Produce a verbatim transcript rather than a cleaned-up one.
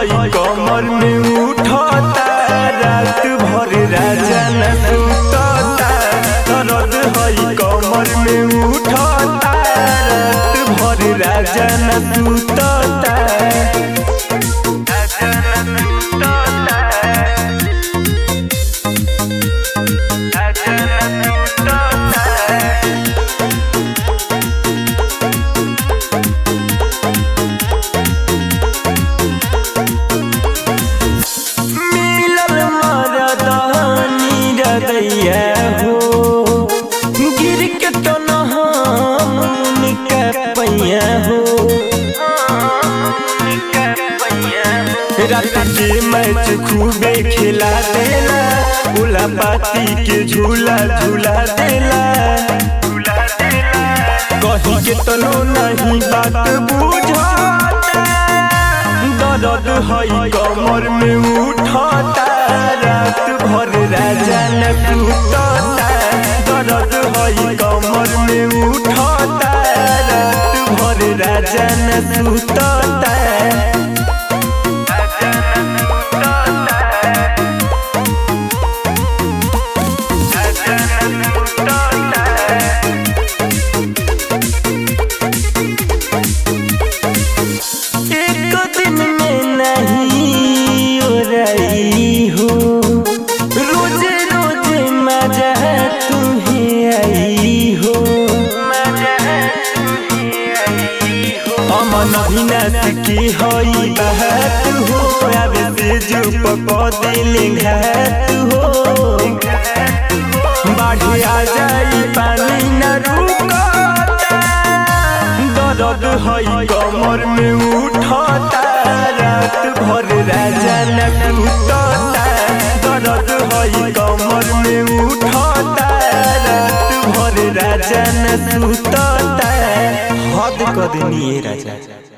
हई कमर में उठता रात भर राजा न सुतता। दर्द हई कमर में उठता रात भर राजा न सुतता। हो गिर के तो पैया हो रात के मैच खूबे खिला देला उला पाती के झूला झूला देला। कहीं के तनो नहीं बात बुझता। दर्द हई कमर में उठता रात भर राजा न सुतता। दर्द हई कमर में उठता रात भर राजा न सुतता। एक दिन में नहीं उड़ाई हो रोज रोज मजा तुम्हें आई हो। अमन अभिनाश की हई बात हो अब से जो पदिल घात हो। बाढ़ आ जाई पानी न रुकता। दर्द हई कमर में उठता रात भर राजा न सुतता। दर्द हई कमर में उठता रात भर राजा न सुतता। हद कर देनी राजा।